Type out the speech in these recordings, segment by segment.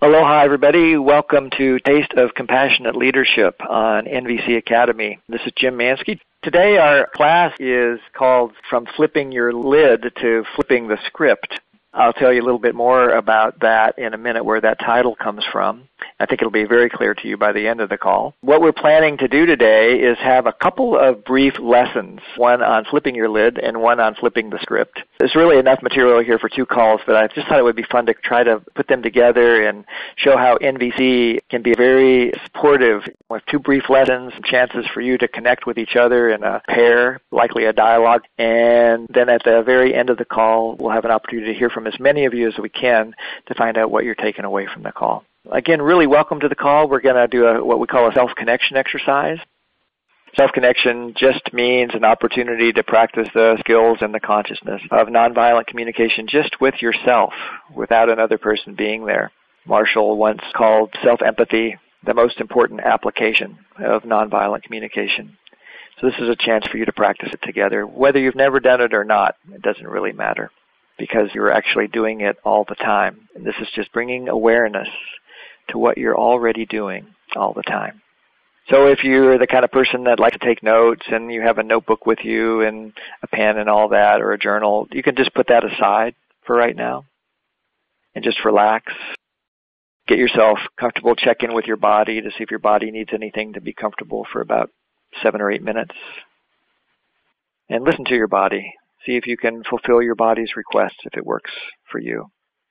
Aloha, everybody. Welcome to Taste of Compassionate Leadership on NVC Academy. This is Jim Mansky. Today our class is called From Flipping Your Lid to Flipping the Script. I'll tell you a little bit more about that in a minute, where that title comes from. I think it'll be very clear to you by the end of the call. What we're planning to do today is have a couple of brief lessons, one on flipping your lid and one on flipping the script. There's really enough material here for 2 calls, but I just thought it would be fun to try to put them together and show how NVC can be very supportive with 2 brief lessons, chances for you to connect with each other in a pair, likely a dialogue. And then at the very end of the call, we'll have an opportunity to hear from as many of you as we can to find out what you're taking away from the call. Again, really welcome to the call. We're going to do what we call a self-connection exercise. Self-connection just means an opportunity to practice the skills and the consciousness of nonviolent communication just with yourself, without another person being there. Marshall once called self-empathy the most important application of nonviolent communication. So this is a chance for you to practice it together. Whether you've never done it or not, it doesn't really matter, because you're actually doing it all the time. And this is just bringing awareness to what you're already doing all the time. So if you're the kind of person that likes to take notes and you have a notebook with you and a pen and all that, or a journal, you can just put that aside for right now and just relax. Get yourself comfortable. Check in with your body to see if your body needs anything to be comfortable for about 7 or 8 minutes. And listen to your body. See if you can fulfill your body's requests if it works for you.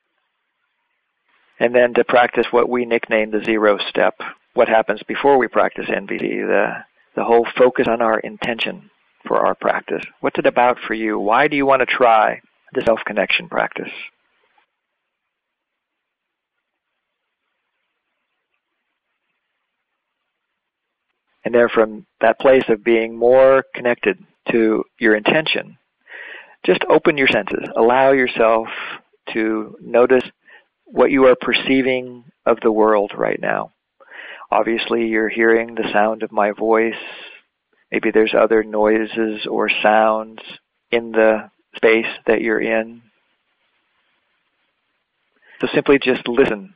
And then to practice what we nickname the 0 step, what happens before we practice NVC, the whole focus on our intention for our practice. What's it about for you? Why do you want to try the self-connection practice? And then from that place of being more connected to your intention, just open your senses. Allow yourself to notice what you are perceiving of the world right now. Obviously, you're hearing the sound of my voice. Maybe there's other noises or sounds in the space that you're in. So simply just listen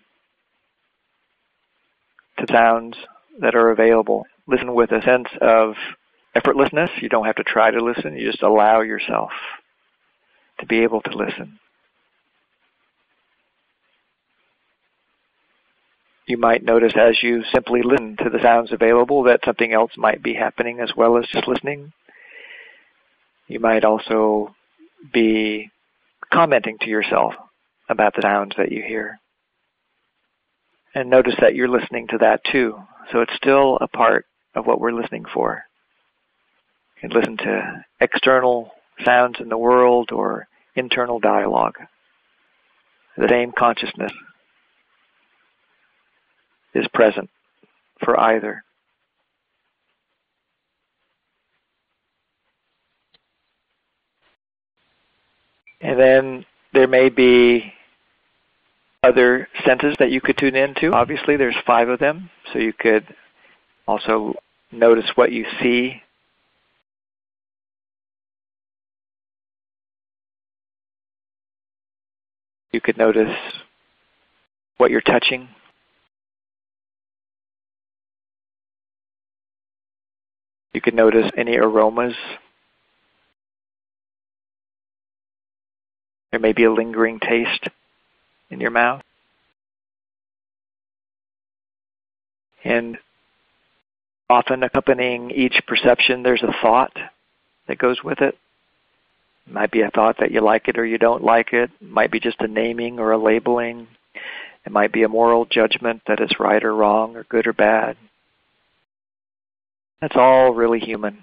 to sounds that are available. Listen with a sense of effortlessness. You don't have to try to listen. You just allow yourself to be able to listen. You might notice as you simply listen to the sounds available that something else might be happening as well as just listening. You might also be commenting to yourself about the sounds that you hear. And notice that you're listening to that too. So it's still a part of what we're listening for. You can listen to external sounds in the world or internal dialogue. The same consciousness is present for either. And then there may be other senses that you could tune into. Obviously, there's 5 of them, so you could also notice what you see. You could notice what you're touching. You could notice any aromas. There may be a lingering taste in your mouth. And often accompanying each perception, there's a thought that goes with it. It might be a thought that you like it or you don't like it. It might be just a naming or a labeling. It might be a moral judgment that it's right or wrong or good or bad. That's all really human.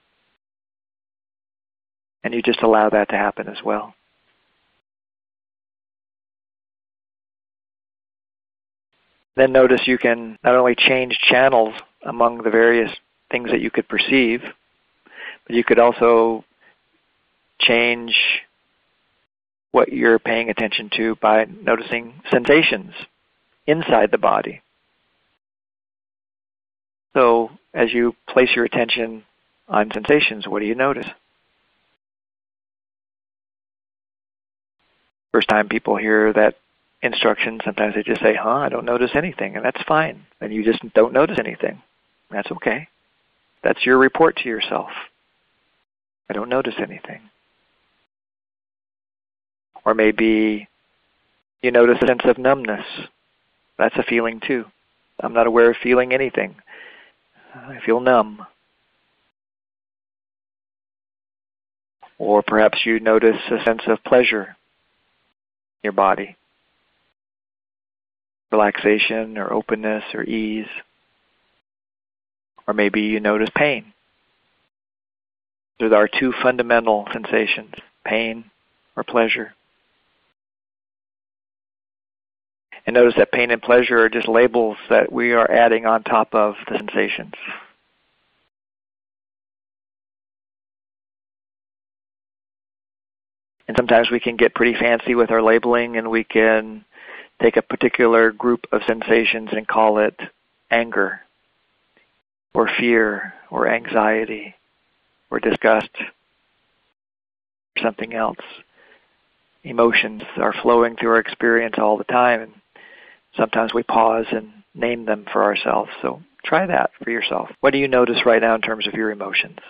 And you just allow that to happen as well. Then notice you can not only change channels among the various things that you could perceive, but you could also change what you're paying attention to by noticing sensations inside the body. So as you place your attention on sensations, what do you notice? First time people hear that instructions, sometimes they just say, I don't notice anything, and that's fine. And you just don't notice anything. That's okay. That's your report to yourself. I don't notice anything. Or maybe you notice a sense of numbness. That's a feeling too. I'm not aware of feeling anything. I feel numb. Or perhaps you notice a sense of pleasure in your body. Relaxation or openness or ease. Or maybe you notice pain. There are two fundamental sensations, pain or pleasure. And notice that pain and pleasure are just labels that we are adding on top of the sensations. And sometimes we can get pretty fancy with our labeling, and we can take a particular group of sensations and call it anger, or fear, or anxiety, or disgust, or something else. Emotions are flowing through our experience all the time, and sometimes we pause and name them for ourselves. So try that for yourself. What do you notice right now in terms of your emotions?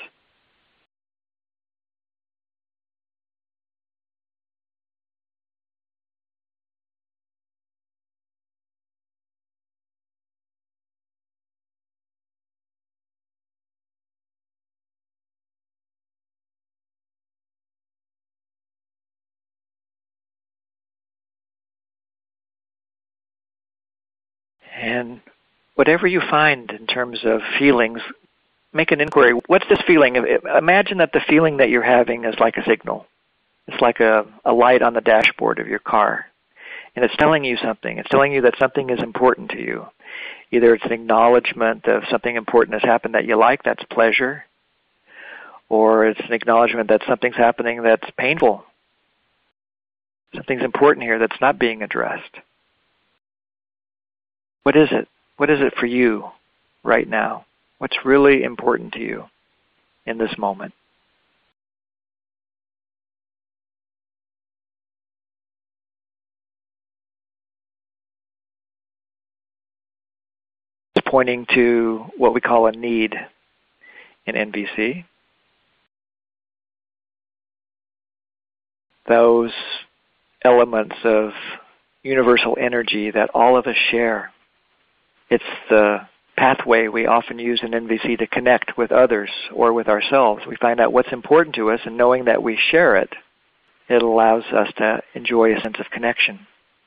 And whatever you find in terms of feelings, make an inquiry. What's this feeling? Imagine that the feeling that you're having is like a signal. It's like a light on the dashboard of your car. And it's telling you something. It's telling you that something is important to you. Either it's an acknowledgement of something important has happened that you like, that's pleasure, or it's an acknowledgement that something's happening that's painful. Something's important here that's not being addressed. What is it? What is it for you right now? What's really important to you in this moment? It's pointing to what we call a need in NVC. Those elements of universal energy that all of us share. It's the pathway we often use in NVC to connect with others or with ourselves. We find out what's important to us, and knowing that we share it, it allows us to enjoy a sense of connection.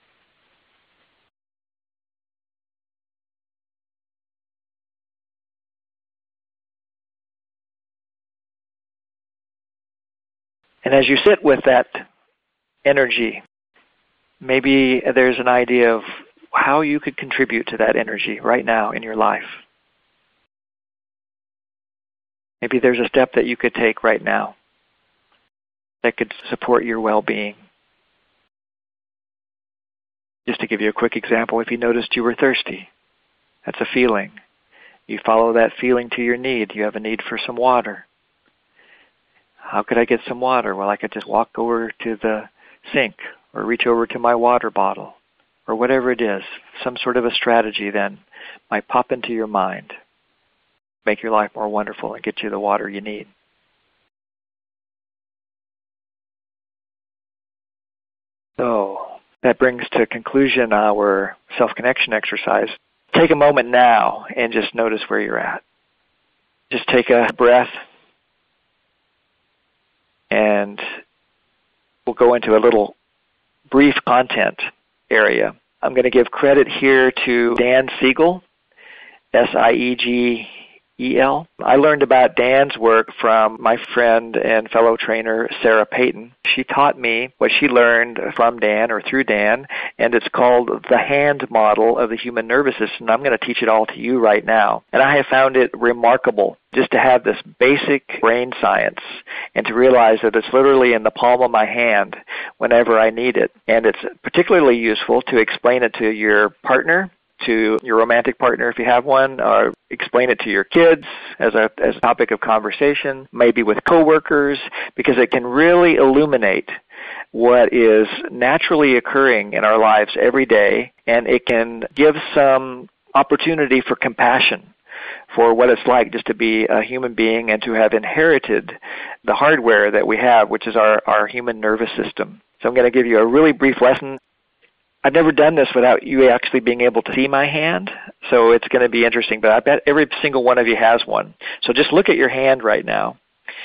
And as you sit with that energy, maybe there's an idea of how you could contribute to that energy right now in your life. Maybe there's a step that you could take right now that could support your well-being. Just to give you a quick example, if you noticed you were thirsty, that's a feeling. You follow that feeling to your need. You have a need for some water. How could I get some water? Well, I could just walk over to the sink or reach over to my water bottle or whatever it is. Some sort of a strategy then might pop into your mind, make your life more wonderful and get you the water you need. So that brings to conclusion our self-connection exercise. Take a moment now and just notice where you're at. Just take a breath, and we'll go into a little brief content area. I'm going to give credit here to Dan Siegel, Siegel. I learned about Dan's work from my friend and fellow trainer, Sarah Payton. She taught me what she learned from Dan or through Dan, and it's called the hand model of the human nervous system. I'm going to teach it all to you right now. And I have found it remarkable just to have this basic brain science and to realize that it's literally in the palm of my hand whenever I need it. And it's particularly useful to explain it to your partner, to your romantic partner if you have one, or explain it to your kids as a topic of conversation, maybe with coworkers, because it can really illuminate what is naturally occurring in our lives every day, and it can give some opportunity for compassion for what it's like just to be a human being and to have inherited the hardware that we have, which is our human nervous system. So I'm going to give you a really brief lesson. I've never done this without you actually being able to see my hand, so it's going to be interesting, but I bet every single one of you has one. So just look at your hand right now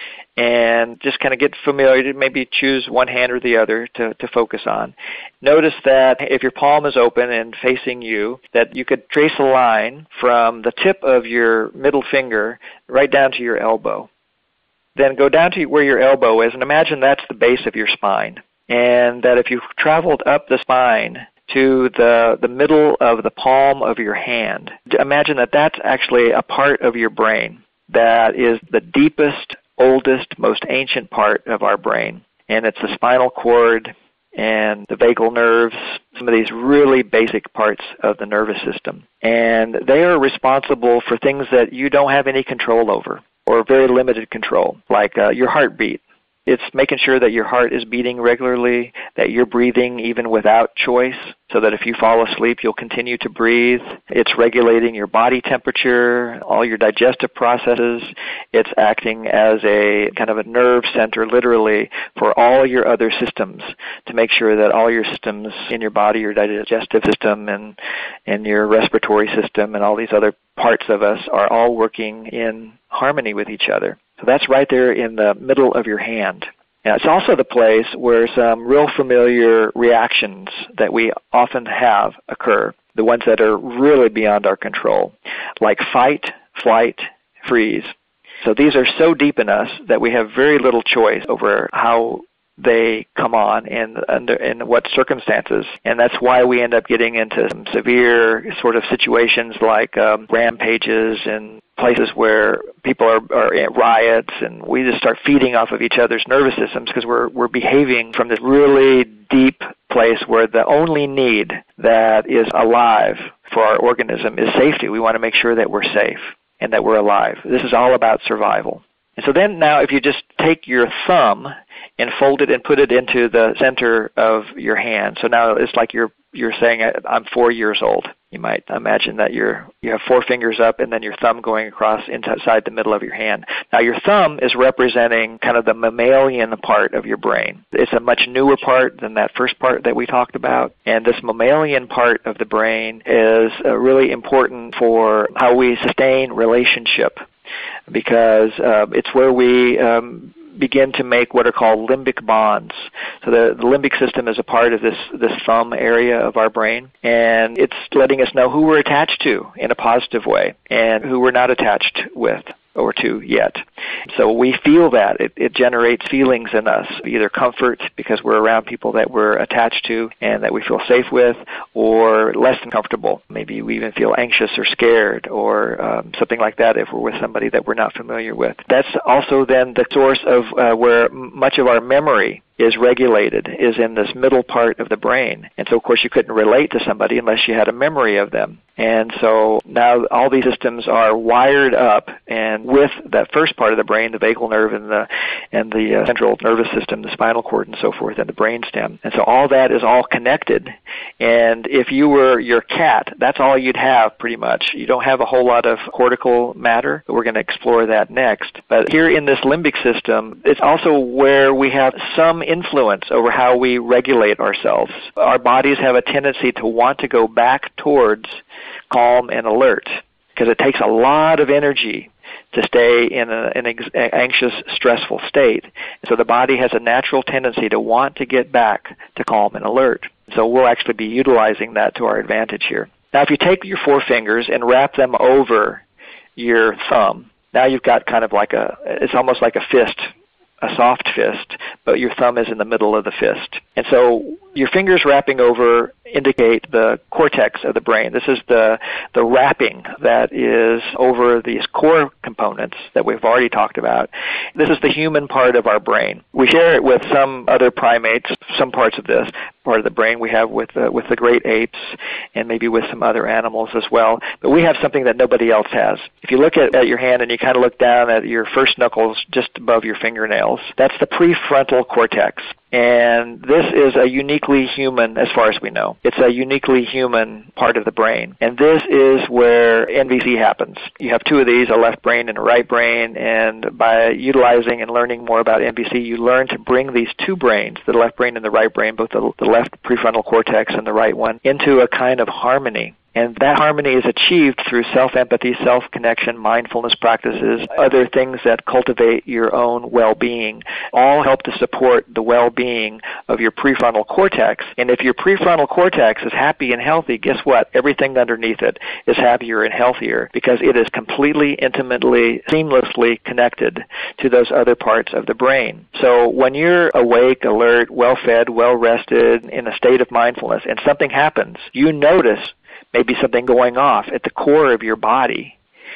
and just kind of get familiar, maybe choose one hand or the other to focus on. Notice that if your palm is open and facing you, that you could trace a line from the tip of your middle finger right down to your elbow. Then go down to where your elbow is, and imagine that's the base of your spine. And that if you traveled up the spine to the middle of the palm of your hand, imagine that that's actually a part of your brain that is the deepest, oldest, most ancient part of our brain. And it's the spinal cord and the vagal nerves, some of these really basic parts of the nervous system. And they are responsible for things that you don't have any control over, or very limited control, like your heartbeat. It's making sure that your heart is beating regularly, that you're breathing even without choice, so that if you fall asleep, you'll continue to breathe. It's regulating your body temperature, all your digestive processes. It's acting as a kind of a nerve center, literally, for all your other systems, to make sure that all your systems in your body, your digestive system and your respiratory system and all these other parts of us are all working in harmony with each other. So that's right there in the middle of your hand. And it's also the place where some real familiar reactions that we often have occur, the ones that are really beyond our control, like fight, flight, freeze. So these are so deep in us that we have very little choice over how they come on and in what circumstances. And that's why we end up getting into some severe sort of situations like rampages and places where people are at riots, and we just start feeding off of each other's nervous systems because we're behaving from this really deep place where the only need that is alive for our organism is safety. We want to make sure that we're safe and that we're alive. This is all about survival. And so then now if you just take your thumb and fold it and put it into the center of your hand. So now it's like you're saying, I'm 4 years old. You might imagine that you have 4 fingers up and then your thumb going across inside the middle of your hand. Now your thumb is representing kind of the mammalian part of your brain. It's a much newer part than that first part that we talked about. And this mammalian part of the brain is really important for how we sustain relationship, because it's where we begin to make what are called limbic bonds. So the limbic system is a part of this thumb area of our brain, and it's letting us know who we're attached to in a positive way and who we're not attached with or to yet. So we feel that. It generates feelings in us, either comfort because we're around people that we're attached to and that we feel safe with, or less than comfortable. Maybe we even feel anxious or scared or something like that if we're with somebody that we're not familiar with. That's also then the source of where much of our memory is regulated, is in this middle part of the brain. And so, of course, you couldn't relate to somebody unless you had a memory of them. And so now all these systems are wired up, and with that first part of the brain, the vagal nerve and the central nervous system, the spinal cord and so forth, and the brainstem. And so all that is all connected. And if you were your cat, that's all you'd have pretty much. You don't have a whole lot of cortical matter, but we're going to explore that next. But here in this limbic system, it's also where we have some influence over how we regulate ourselves. Our bodies have a tendency to want to go back towards calm and alert because it takes a lot of energy to stay in an anxious, stressful state. So the body has a natural tendency to want to get back to calm and alert. So we'll actually be utilizing that to our advantage here. Now, if you take your 4 fingers and wrap them over your thumb, now you've got kind of like it's almost like a fist, a soft fist, but your thumb is in the middle of the fist. And so your fingers wrapping over indicate the cortex of the brain. This is the wrapping that is over these core components that we've already talked about. This is the human part of our brain. We share it with some other primates, some parts of this part of the brain we have with the great apes and maybe with some other animals as well. But we have something that nobody else has. If you look at your hand and you kind of look down at your first knuckles just above your fingernails, that's the prefrontal cortex. And this is a uniquely human, as far as we know. It's a uniquely human part of the brain. And this is where NVC happens. You have two of these, a left brain and a right brain, and by utilizing and learning more about NVC, you learn to bring these two brains, the left brain and the right brain, both the left prefrontal cortex and the right one, into a kind of harmony. And that harmony is achieved through self-empathy, self-connection, mindfulness practices, other things that cultivate your own well-being, all help to support the well-being of your prefrontal cortex. And if your prefrontal cortex is happy and healthy, guess what? Everything underneath it is happier and healthier because it is completely, intimately, seamlessly connected to those other parts of the brain. So when you're awake, alert, well-fed, well-rested, in a state of mindfulness, and something happens, you notice maybe something going off at the core of your body,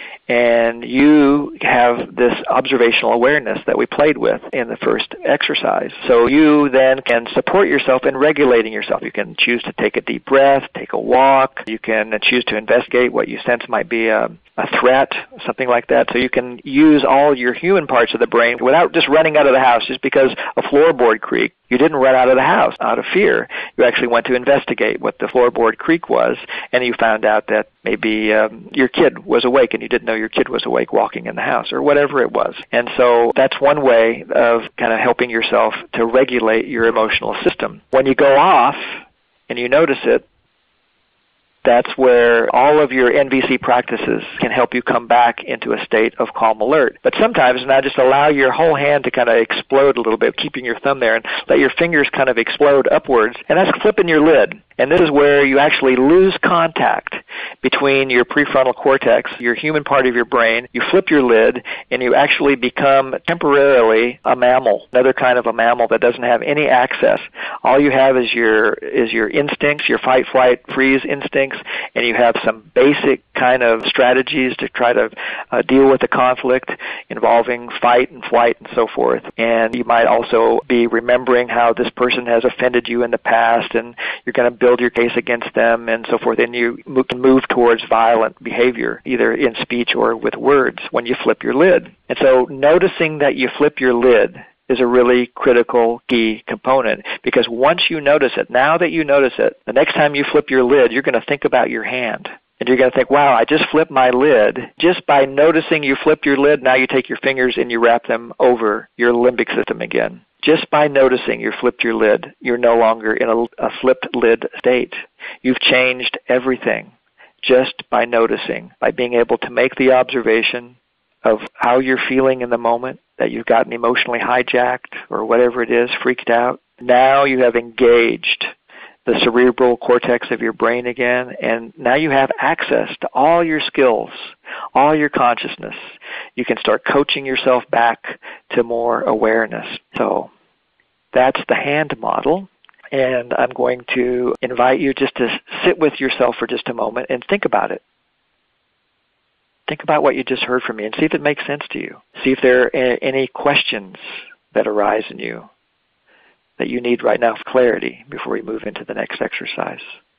and you have this observational awareness that we played with in the first exercise. So you then can support yourself in regulating yourself. You can choose to take a deep breath, take a walk. You can choose to investigate what you sense might be a threat, something like that. So you can use all your human parts of the brain without just running out of the house just because a floorboard creaked. You didn't run out of the house out of fear. You actually went to investigate what the floorboard creak was, and you found out that maybe your kid was awake and you didn't know your kid was awake walking in the house or whatever it was. And so that's one way of kind of helping yourself to regulate your emotional system. When you go off and you notice it, that's where all of your NVC practices can help you come back into a state of calm alert. But sometimes now just allow your whole hand to kind of explode a little bit, keeping your thumb there, and let your fingers kind of explode upwards. And that's flipping your lid. And this is where you actually lose contact between your prefrontal cortex, your human part of your brain. You flip your lid, and you actually become temporarily a mammal, another kind of a mammal that doesn't have any access. All you have is your instincts, your fight, flight, freeze instincts, and you have some basic kind of strategies to try to deal with the conflict involving fight and flight and so forth. And you might also be remembering how this person has offended you in the past, and you're going to build your case against them and so forth, and you can move towards violent behavior, either in speech or with words, when you flip your lid. And so noticing that you flip your lid is a really critical key component, because once you notice it, now that you notice it, the next time you flip your lid, you're going to think about your hand. And you're going to think, wow, I just flipped my lid. Just by noticing you flipped your lid, now you take your fingers and you wrap them over your limbic system again. Just by noticing you flipped your lid, you're no longer in a flipped lid state. You've changed everything just by noticing, by being able to make the observation of how you're feeling in the moment, that you've gotten emotionally hijacked or whatever it is, freaked out. Now you have engaged the cerebral cortex of your brain again, and now you have access to all your skills, all your consciousness. You can start coaching yourself back to more awareness. So that's the hand model, and I'm going to invite you just to sit with yourself for just a moment and think about it. Think about what you just heard from me and see if it makes sense to you. See if there are any questions that arise in you that you need right now for clarity before we move into the next exercise.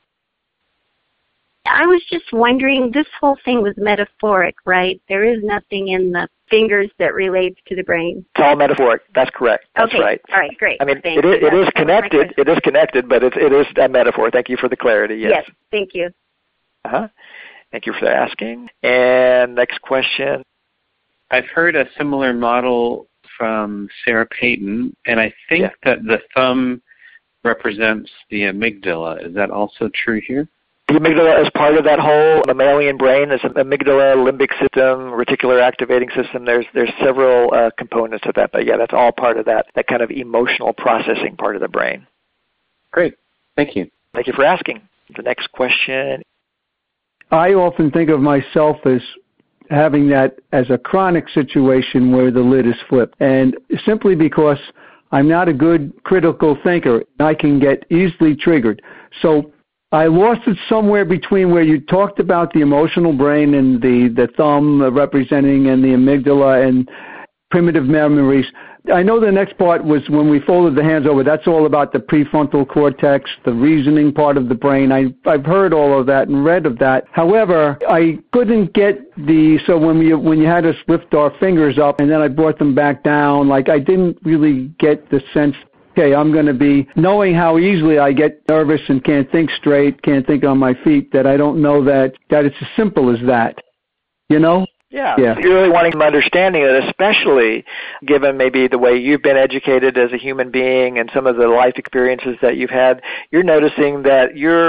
I was just wondering, this whole thing was metaphoric, right? There is nothing in the fingers that relates to the brain. It's all metaphoric. That's correct. That's okay. Right. All right, great. I mean, it is connected. It is connected, but it is a metaphor. Thank you for the clarity. Yes. Yes, thank you. Thank you for asking. And next question. I've heard a similar model from Sarah Payton, and I think that the thumb represents the amygdala. Is that also true here? The amygdala is part of that whole mammalian brain. There's an amygdala, limbic system, reticular activating system. There's several components of that, but yeah, that's all part of that kind of emotional processing part of the brain. Great. Thank you. Thank you for asking. The next question. I often think of myself as having that as a chronic situation where the lid is flipped. And simply because I'm not a good critical thinker, I can get easily triggered. So I lost it somewhere between where you talked about the emotional brain and the thumb representing and the amygdala and primitive memories. I know the next part was when we folded the hands over. That's all about the prefrontal cortex, the reasoning part of the brain. I've heard all of that and read of that. However, I couldn't get so when you had us lift our fingers up and then I brought them back down, like I didn't really get the sense okay, I'm going to be knowing how easily I get nervous and can't think straight, can't think on my feet, that I don't know that it's as simple as that, you know? Yeah. You're really wanting some understanding of it, especially given maybe the way you've been educated as a human being and some of the life experiences that you've had. You're noticing that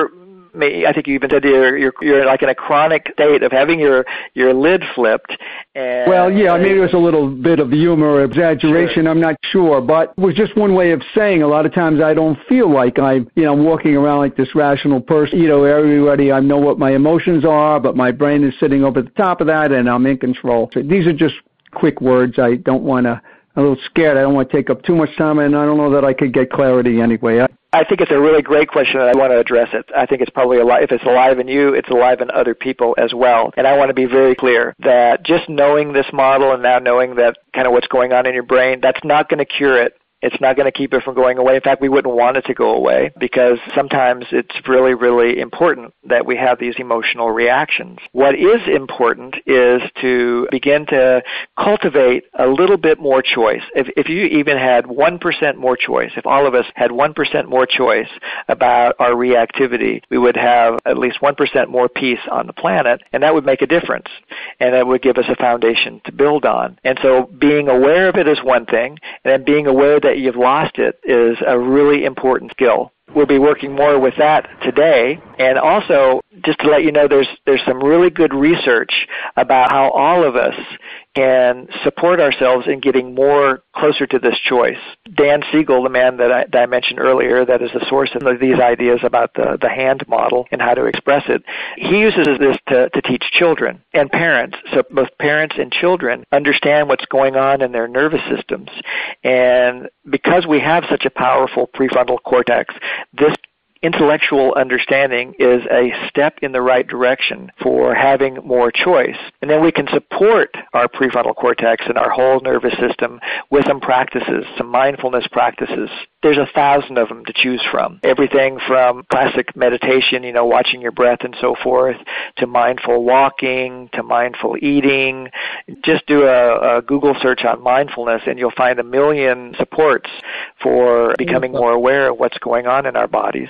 I think you even said you're like in a chronic state of having your lid flipped. And well, yeah, maybe it was a little bit of humor or exaggeration. Sure. I'm not sure, but it was just one way of saying a lot of times I don't feel like I'm walking around like this rational person. Everybody, I know what my emotions are, but my brain is sitting over the top of that, and I'm in control. So these are just quick words. I'm a little scared. I don't want to take up too much time, and I don't know that I could get clarity anyway. I think it's a really great question, and I want to address it. I think it's probably if it's alive in you, it's alive in other people as well. And I want to be very clear that just knowing this model and now knowing that kind of what's going on in your brain, that's not going to cure it. It's not going to keep it from going away. In fact, we wouldn't want it to go away because sometimes it's really, really important that we have these emotional reactions. What is important is to begin to cultivate a little bit more choice. If you even had 1% more choice, if all of us had 1% more choice about our reactivity, we would have at least 1% more peace on the planet, and that would make a difference. And that would give us a foundation to build on. And so being aware of it is one thing, and then being aware that you've lost it is a really important skill. We'll be working more with that today. And also, just to let you know, there's some really good research about how all of us can support ourselves in getting more closer to this choice. Dan Siegel, the man that I mentioned earlier, that is the source of these ideas about the hand model and how to express it, he uses this to teach children and parents. So both parents and children understand what's going on in their nervous systems. And because we have such a powerful prefrontal cortex, this intellectual understanding is a step in the right direction for having more choice. And then we can support our prefrontal cortex and our whole nervous system with some practices, some mindfulness practices. There's 1,000 of them to choose from. Everything from classic meditation, watching your breath and so forth, to mindful walking, to mindful eating. Just do a Google search on mindfulness and you'll find 1 million supports for becoming more aware of what's going on in our bodies.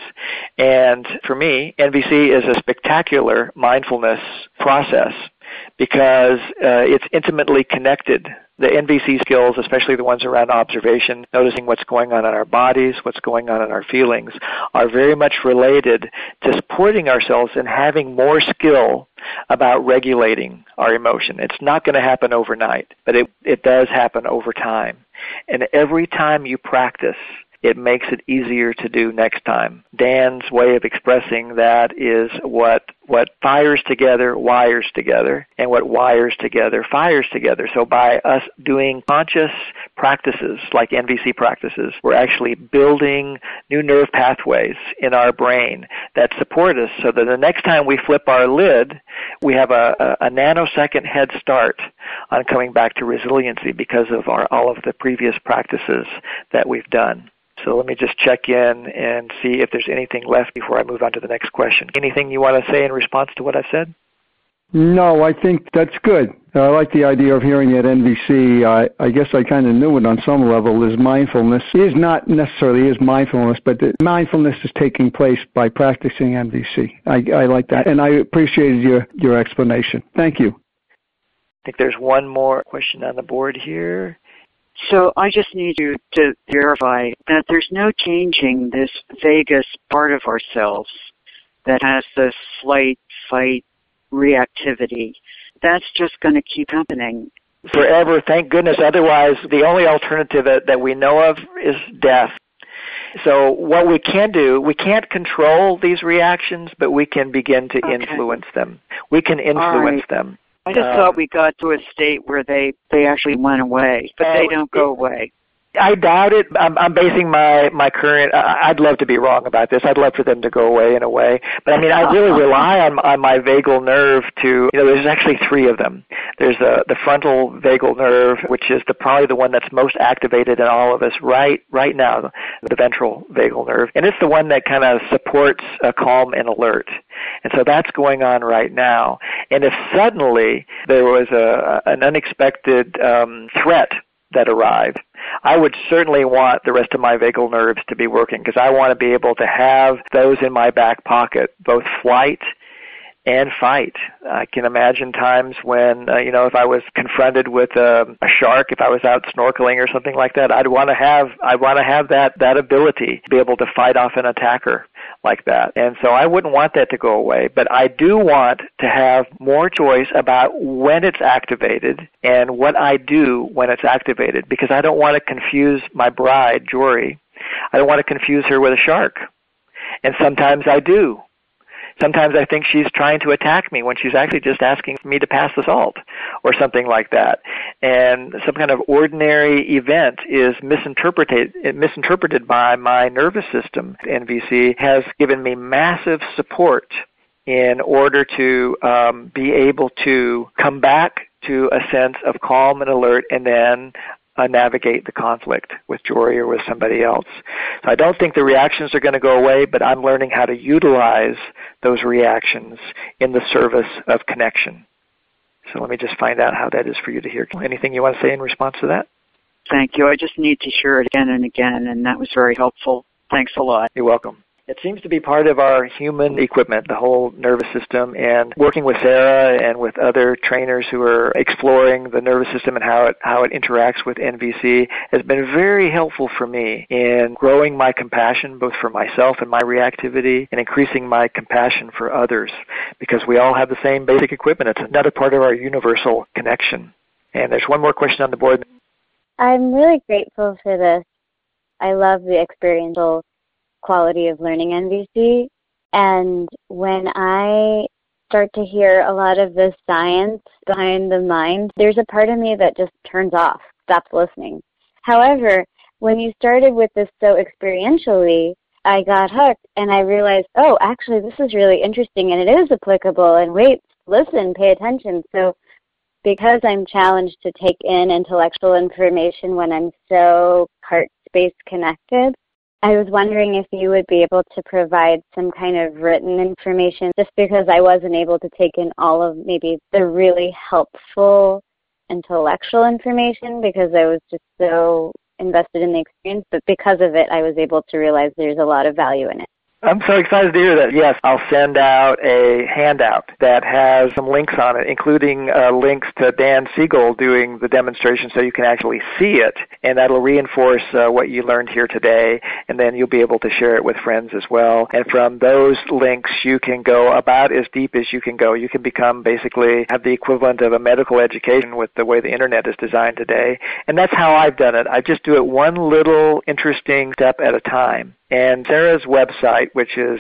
And for me, NVC is a spectacular mindfulness process because it's intimately connected. The NVC skills, especially the ones around observation, noticing what's going on in our bodies, what's going on in our feelings, are very much related to supporting ourselves and having more skill about regulating our emotion. It's not going to happen overnight, but it does happen over time. And every time you practice, it makes it easier to do next time. Dan's way of expressing that is what fires together wires together, and what wires together fires together. So by us doing conscious practices like NVC practices, we're actually building new nerve pathways in our brain that support us so that the next time we flip our lid, we have a nanosecond head start on coming back to resiliency because of all of the previous practices that we've done. So let me just check in and see if there's anything left before I move on to the next question. Anything you want to say in response to what I've said? No, I think that's good. I like the idea of hearing that NVC. I guess I kind of knew it on some level. Is mindfulness is not necessarily is mindfulness, but the mindfulness is taking place by practicing NVC. I like that, and I appreciated your explanation. Thank you. I think there's one more question on the board here. So I just need you to verify that there's no changing this vagus part of ourselves that has this flight, fight, reactivity. That's just going to keep happening. Forever, thank goodness. Otherwise, the only alternative that we know of is death. So what we can do, we can't control these reactions, but we can begin to influence them. We can influence them. I just thought we got to a state where they actually went away, but they don't go away. I doubt it. I'm basing my current. I'd love to be wrong about this. I'd love for them to go away in a way, but I mean, I really rely on my vagal nerve to. There's actually 3 of them. There's the frontal vagal nerve, which is probably the one that's most activated in all of us right now. The ventral vagal nerve, and it's the one that kind of supports calm and alert. And so that's going on right now. And if suddenly there was an unexpected threat that arrived, I would certainly want the rest of my vagal nerves to be working because I want to be able to have those in my back pocket, both flight and fight. I can imagine times when, if I was confronted with a shark, if I was out snorkeling or something like that, I'd want to have that ability to be able to fight off an attacker like that. And so I wouldn't want that to go away, but I do want to have more choice about when it's activated and what I do when it's activated, because I don't want to confuse my bride, Jory. I don't want to confuse her with a shark. And sometimes I do. Sometimes I think she's trying to attack me when she's actually just asking me to pass the salt or something like that. And some kind of ordinary event is misinterpreted by my nervous system. NVC has given me massive support in order to be able to come back to a sense of calm and alert and then navigate the conflict with Jory or with somebody else. So I don't think the reactions are going to go away, but I'm learning how to utilize those reactions in the service of connection. So let me just find out how that is for you to hear. Anything you want to say in response to that? Thank you. I just need to hear it again and again, and that was very helpful. Thanks a lot. You're welcome. It seems to be part of our human equipment, the whole nervous system, and working with Sarah and with other trainers who are exploring the nervous system and how it interacts with NVC has been very helpful for me in growing my compassion, both for myself and my reactivity, and increasing my compassion for others, because we all have the same basic equipment. It's another part of our universal connection. And there's one more question on the board. I'm really grateful for this. I love the experiential quality of learning NVC, and when I start to hear a lot of the science behind the mind, there's a part of me that just turns off, stops listening. However, when you started with this so experientially, I got hooked and I realized, oh, actually this is really interesting and it is applicable, and wait, listen, pay attention. So because I'm challenged to take in intellectual information when I'm so heart-space connected, I was wondering if you would be able to provide some kind of written information, just because I wasn't able to take in all of maybe the really helpful intellectual information because I was just so invested in the experience. But because of it, I was able to realize there's a lot of value in it. I'm so excited to hear that. Yes, I'll send out a handout that has some links on it, including links to Dan Siegel doing the demonstration so you can actually see it, and that'll reinforce what you learned here today, and then you'll be able to share it with friends as well. And from those links, you can go about as deep as you can go. You can become basically have the equivalent of a medical education with the way the Internet is designed today, and that's how I've done it. I just do it one little interesting step at a time. And Sarah's website, which is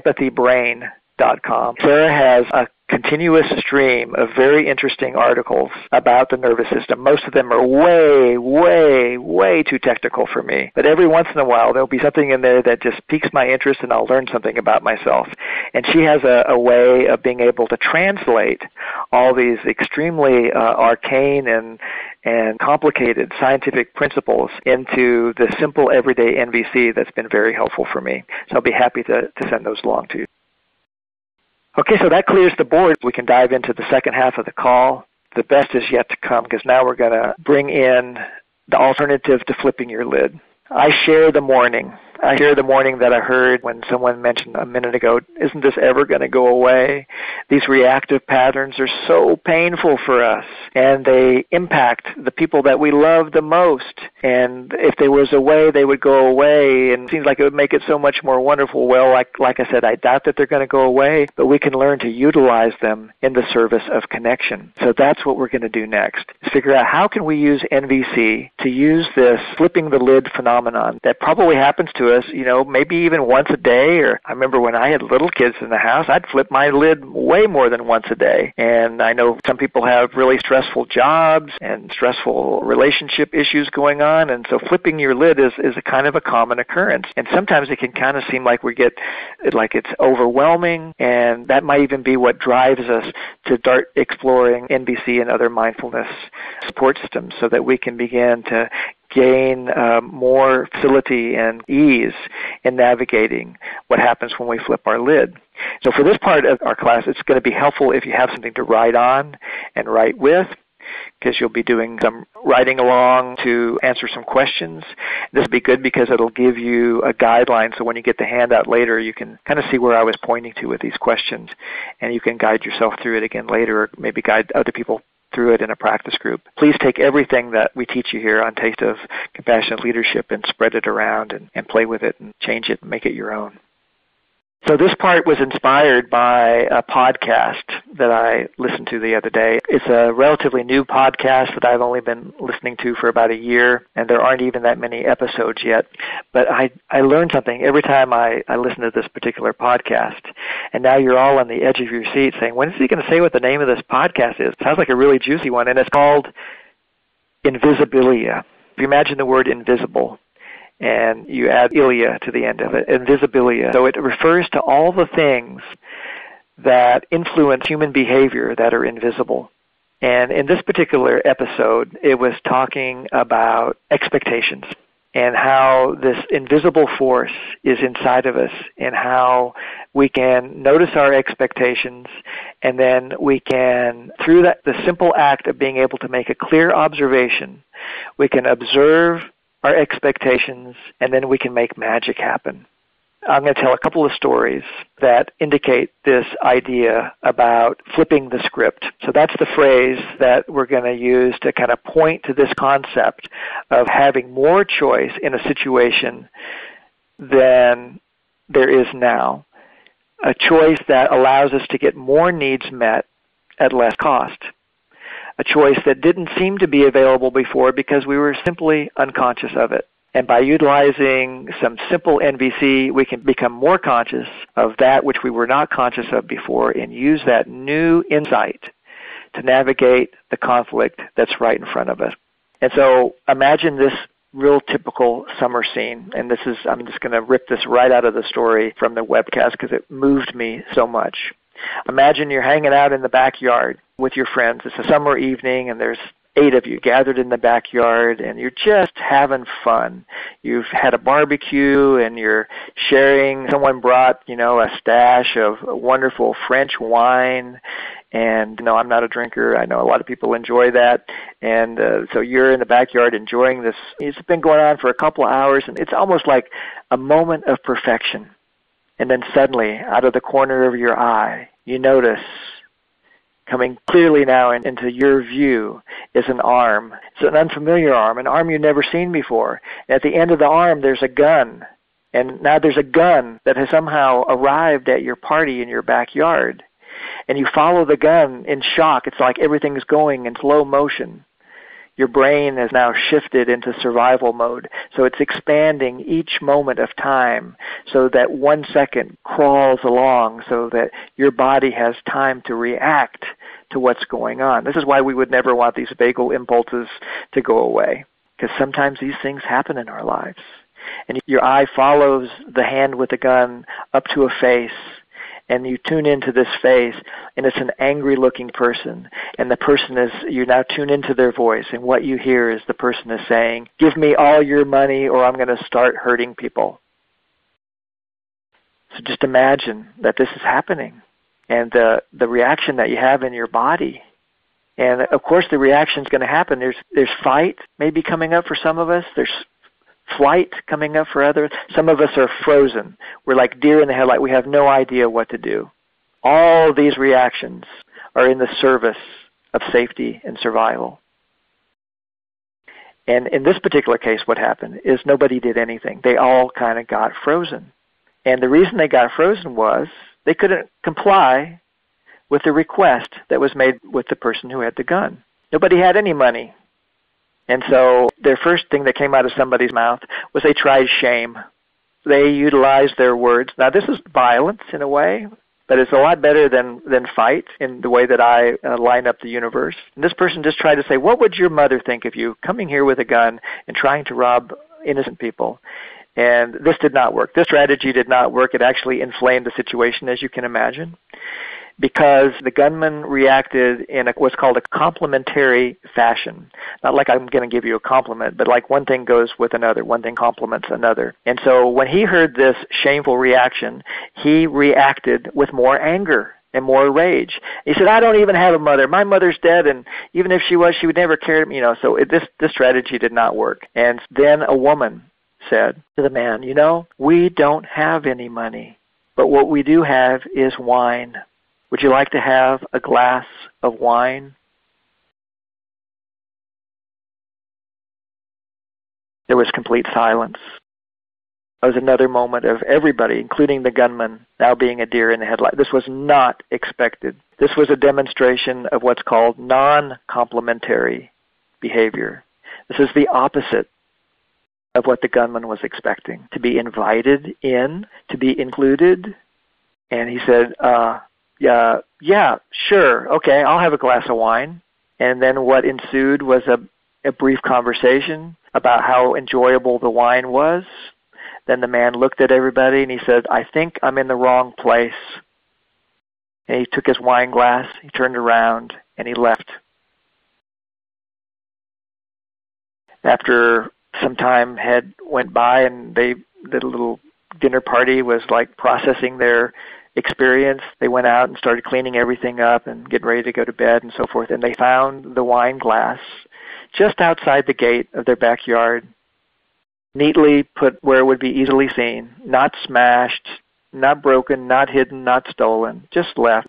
empathybrain.com, Sarah has a continuous stream of very interesting articles about the nervous system. Most of them are way, way, way too technical for me. But every once in a while, there'll be something in there that just piques my interest, and I'll learn something about myself. And she has a way of being able to translate all these extremely arcane and complicated scientific principles into the simple everyday NVC that's been very helpful for me. So I'll be happy to send those along to you. Okay, so that clears the board. We can dive into the second half of the call. The best is yet to come, because now we're going to bring in the alternative to flipping your lid. I share the mourning. I hear the mourning that I heard when someone mentioned a minute ago, isn't this ever going to go away? These reactive patterns are so painful for us, and they impact the people that we love the most. And if there was a way, they would go away, and it seems like it would make it so much more wonderful. Well, like I said, I doubt that they're going to go away, but we can learn to utilize them in the service of connection. So that's what we're going to do next, is figure out how can we use NVC to use this flipping the lid phenomenon that probably happens to us, maybe even once a day. Or I remember when I had little kids in the house, I'd flip my lid way more than once a day. And I know some people have really stressful jobs and stressful relationship issues going on, and so flipping your lid is a kind of a common occurrence. And sometimes it can kind of seem like it's overwhelming, and that might even be what drives us to start exploring NVC and other mindfulness support systems so that we can begin to gain more facility and ease in navigating what happens when we flip our lid. So for this part of our class, it's going to be helpful if you have something to write on and write with. because you'll be doing some writing along to answer some questions. This will be good because it'll give you a guideline, so when you get the handout later, you can kind of see where I was pointing to with these questions, and you can guide yourself through it again later, or maybe guide other people through it in a practice group. Please take everything that we teach you here on Taste of Compassionate Leadership and spread it around and play with it and change it and make it your own. So this part was inspired by a podcast that I listened to the other day. It's a relatively new podcast that I've only been listening to for about a year, and there aren't even that many episodes yet. But I learned something every time I listen to this particular podcast. And now you're all on the edge of your seat saying, when is he going to say what the name of this podcast is? It sounds like a really juicy one, and it's called Invisibilia. If you imagine the word invisible, and you add ilia to the end of it, invisibilia. So it refers to all the things that influence human behavior that are invisible. And in this particular episode, it was talking about expectations and how this invisible force is inside of us and how we can notice our expectations, and then we can, through the simple act of being able to make a clear observation, we can observe our expectations, and then we can make magic happen. I'm going to tell a couple of stories that indicate this idea about flipping the script. So that's the phrase that we're going to use to kind of point to this concept of having more choice in a situation than there is now. A choice that allows us to get more needs met at less cost. A choice that didn't seem to be available before because we were simply unconscious of it. And by utilizing some simple NVC, we can become more conscious of that which we were not conscious of before and use that new insight to navigate the conflict that's right in front of us. And so imagine this real typical summer scene. And I'm just going to rip this right out of the story from the webcast because it moved me so much. Imagine you're hanging out in the backyard with your friends. It's a summer evening, and there's 8 of you gathered in the backyard, and you're just having fun. You've had a barbecue, and you're sharing. Someone brought, a stash of wonderful French wine, and I'm not a drinker. I know a lot of people enjoy that, and so you're in the backyard enjoying this. It's been going on for a couple of hours, and it's almost like a moment of perfection. And then suddenly, out of the corner of your eye, you notice, coming clearly now into your view, is an arm. It's an unfamiliar arm, an arm you've never seen before. And at the end of the arm, there's a gun. And now there's a gun that has somehow arrived at your party in your backyard. And you follow the gun in shock. It's like everything's going in slow motion. Your brain has now shifted into survival mode. So it's expanding each moment of time so that 1 second crawls along so that your body has time to react to what's going on. This is why we would never want these vagal impulses to go away, because sometimes these things happen in our lives. And your eye follows the hand with the gun up to a face, and you tune into this face, and it's an angry-looking person. And the person you now tune into their voice, and what you hear is the person is saying, "Give me all your money or I'm going to start hurting people." So just imagine that this is happening, and the reaction that you have in your body. And, of course, the reaction is going to happen. There's fight maybe coming up for some of us. There's flight coming up for others. Some of us are frozen. We're like deer in the headlight. We have no idea what to do. All these reactions are in the service of safety and survival. And in this particular case, what happened is nobody did anything. They all kind of got frozen. And the reason they got frozen was they couldn't comply with the request that was made with the person who had the gun. Nobody had any money. And so their first thing that came out of somebody's mouth was they tried shame. They utilized their words. Now, this is violence in a way, but it's a lot better than fight in the way that I line up the universe. And this person just tried to say, what would your mother think of you coming here with a gun and trying to rob innocent people? And this did not work. This strategy did not work. It actually inflamed the situation, as you can imagine, because the gunman reacted in what's called a complementary fashion. Not like I'm going to give you a compliment, but like one thing goes with another, one thing complements another. And so when he heard this shameful reaction, he reacted with more anger. and more rage. He said, I don't even have a mother. My mother's dead, and even if she was, she would never carry me. So this strategy did not work. And then a woman said to the man, we don't have any money, but what we do have is wine. Would you like to have a glass of wine? There was complete silence. It was another moment of everybody, including the gunman, now being a deer in the headlight. This was not expected. This was a demonstration of what's called non-complementary behavior. This is the opposite of what the gunman was expecting, to be invited in, to be included. And he said, yeah, sure, okay, I'll have a glass of wine. And then what ensued was a brief conversation about how enjoyable the wine was. Then the man looked at everybody and he said, I think I'm in the wrong place. And he took his wine glass, he turned around, and he left. After some time had went by and the little dinner party was like processing their experience, they went out and started cleaning everything up and getting ready to go to bed and so forth. And they found the wine glass just outside the gate of their backyard, neatly put where it would be easily seen, not smashed, not broken, not hidden, not stolen, just left.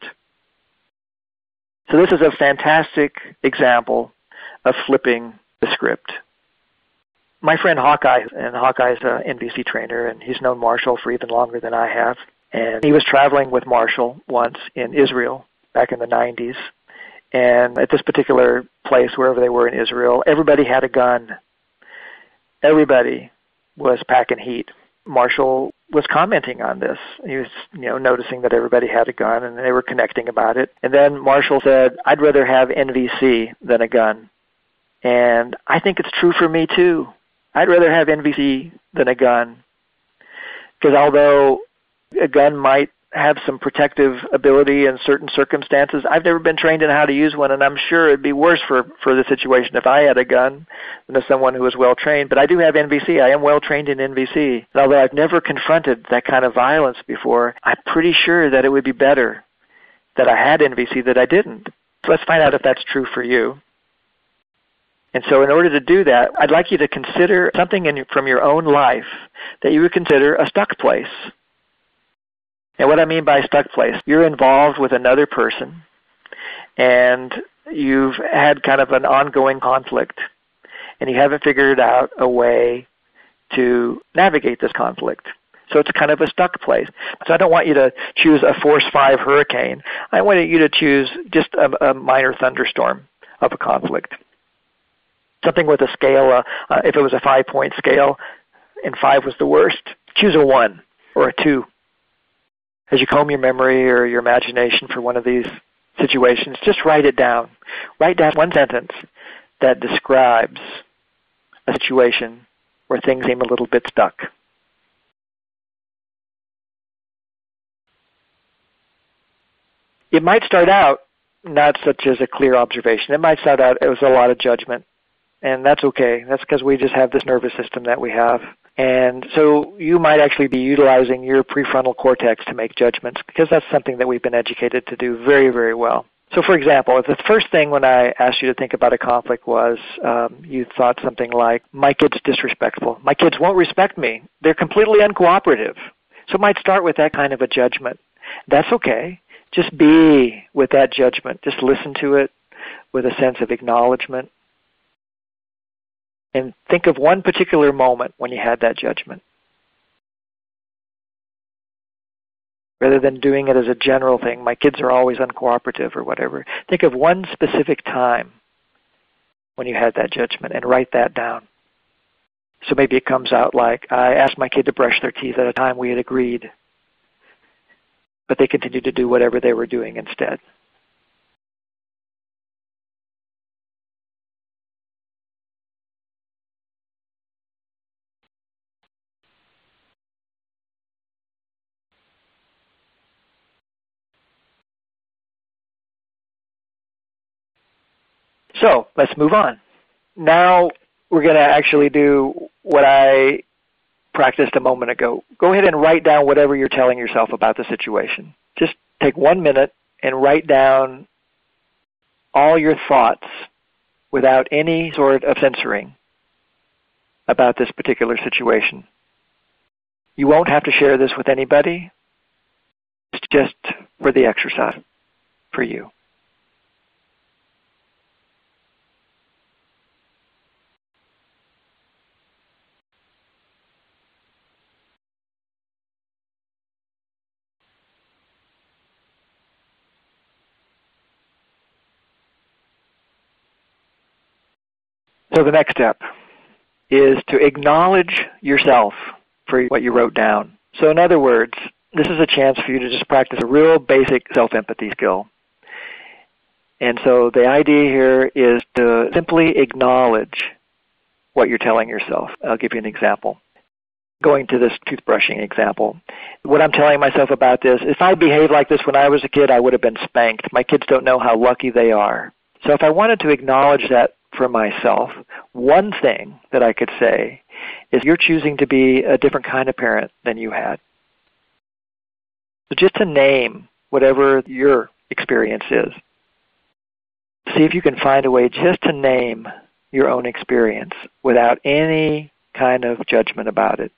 So this is a fantastic example of flipping the script. My friend Hawkeye, and Hawkeye's an NVC trainer, and he's known Marshall for even longer than I have. And he was traveling with Marshall once in Israel back in the 90s. And at this particular place, wherever they were in Israel, everybody had a gun. Everybody was packing heat. Marshall was commenting on this. He was, noticing that everybody had a gun, and they were connecting about it. And then Marshall said, I'd rather have NVC than a gun. And I think it's true for me, too. I'd rather have NVC than a gun. Because although a gun might have some protective ability in certain circumstances, I've never been trained in how to use one, and I'm sure it'd be worse for the situation if I had a gun than if someone who was well trained. But I do have NVC. I am well trained in NVC. And although I've never confronted that kind of violence before, I'm pretty sure that it would be better that I had NVC than I didn't. So let's find out if that's true for you. And so in order to do that, I'd like you to consider something from your own life that you would consider a stuck place. And what I mean by stuck place, you're involved with another person, and you've had kind of an ongoing conflict, and you haven't figured out a way to navigate this conflict. So it's kind of a stuck place. So I don't want you to choose a Force 5 hurricane. I want you to choose just a minor thunderstorm of a conflict. Something with a scale, if it was a 5-point scale and 5 was the worst, choose a 1 or a 2. As you comb your memory or your imagination for one of these situations, just write it down. Write down one sentence that describes a situation where things seem a little bit stuck. It might start out not such as a clear observation. It might start out as a lot of judgment, and that's okay. That's because we just have this nervous system that we have. And so you might actually be utilizing your prefrontal cortex to make judgments, because that's something that we've been educated to do very, very well. So for example, the first thing when I asked you to think about a conflict was you thought something like, my kid's disrespectful. My kids won't respect me. They're completely uncooperative. So it might start with that kind of a judgment. That's okay. Just be with that judgment. Just listen to it with a sense of acknowledgement. And think of one particular moment when you had that judgment. Rather than doing it as a general thing, my kids are always uncooperative or whatever. Think of one specific time when you had that judgment and write that down. So maybe it comes out like, I asked my kid to brush their teeth at a time we had agreed, but they continued to do whatever they were doing instead. So let's move on. Now we're going to actually do what I practiced a moment ago. Go ahead and write down whatever you're telling yourself about the situation. Just take 1 minute and write down all your thoughts without any sort of censoring about this particular situation. You won't have to share this with anybody. It's just for the exercise, for you. So the next step is to acknowledge yourself for what you wrote down. So in other words, this is a chance for you to just practice a real basic self-empathy skill. And so the idea here is to simply acknowledge what you're telling yourself. I'll give you an example. Going to this toothbrushing example, what I'm telling myself about this, if I behaved like this when I was a kid, I would have been spanked. My kids don't know how lucky they are. So if I wanted to acknowledge that for myself, one thing that I could say is you're choosing to be a different kind of parent than you had. So just to name whatever your experience is. See if you can find a way just to name your own experience without any kind of judgment about it.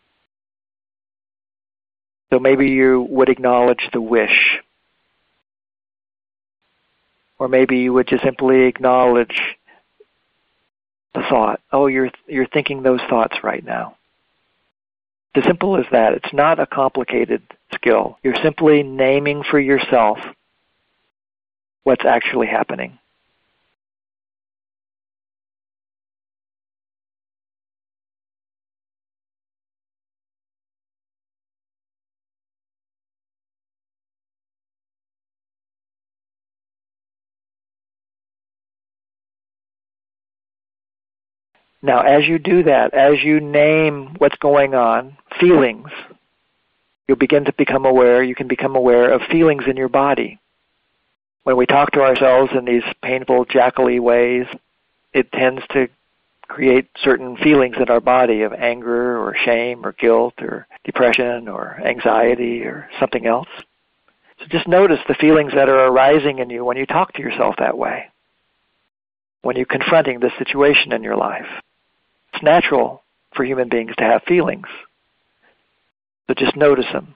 So maybe you would acknowledge the wish. Or maybe you would just simply acknowledge the thought. Oh, you're thinking those thoughts right now. It's as simple as that. It's not a complicated skill. You're simply naming for yourself what's actually happening. Now, as you do that, as you name what's going on, feelings, you'll begin to become aware, you can become aware of feelings in your body. When we talk to ourselves in these painful, jackally ways, it tends to create certain feelings in our body of anger or shame or guilt or depression or anxiety or something else. So just notice the feelings that are arising in you when you talk to yourself that way, when you're confronting this situation in your life. It's natural for human beings to have feelings, so just notice them.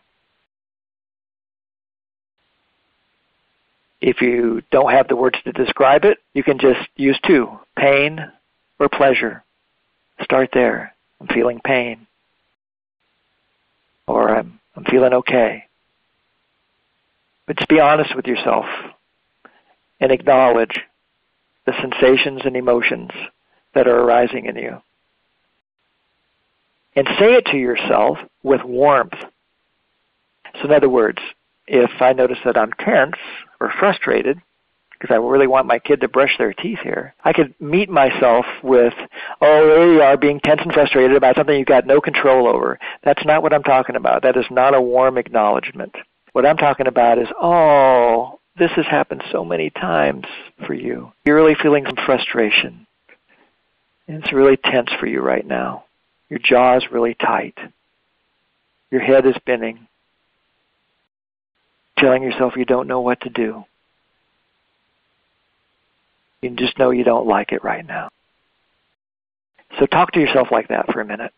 If you don't have the words to describe it, you can just use two, pain or pleasure. Start there. I'm feeling pain. Or I'm feeling okay. But just be honest with yourself and acknowledge the sensations and emotions that are arising in you. And say it to yourself with warmth. So in other words, if I notice that I'm tense or frustrated, because I really want my kid to brush their teeth here, I could meet myself with, oh, there you are, being tense and frustrated about something you've got no control over. That's not what I'm talking about. That is not a warm acknowledgement. What I'm talking about is, oh, this has happened so many times for you. You're really feeling some frustration. And it's really tense for you right now. Your jaw is really tight. Your head is spinning. Telling yourself you don't know what to do. You just know you don't like it right now. So talk to yourself like that for a minute.